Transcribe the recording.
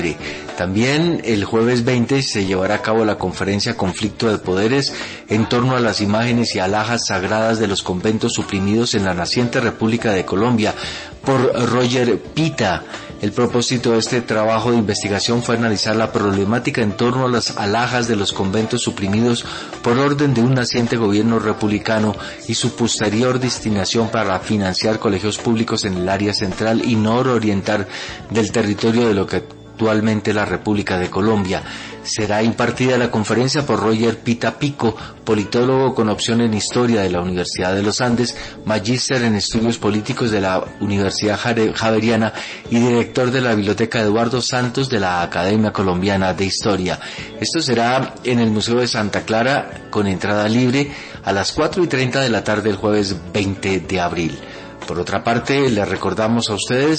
También el jueves 20 se llevará a cabo la conferencia Conflicto de Poderes en torno a las imágenes y alhajas sagradas de los conventos suprimidos en la naciente República de Colombia por Roger Pita. El propósito de este trabajo de investigación fue analizar la problemática en torno a las alhajas de los conventos suprimidos por orden de un naciente gobierno republicano y su posterior destinación para financiar colegios públicos en el área central y nororiental del territorio de lo que actualmente la República de Colombia. Será impartida la conferencia por Roger Pita Pico, politólogo con opción en Historia de la Universidad de los Andes, magíster en Estudios Políticos de la Universidad Javeriana y director de la Biblioteca Eduardo Santos de la Academia Colombiana de Historia. Esto será en el Museo de Santa Clara con entrada libre a las 4:30 de la tarde el jueves 20 de abril. Por otra parte, les recordamos a ustedes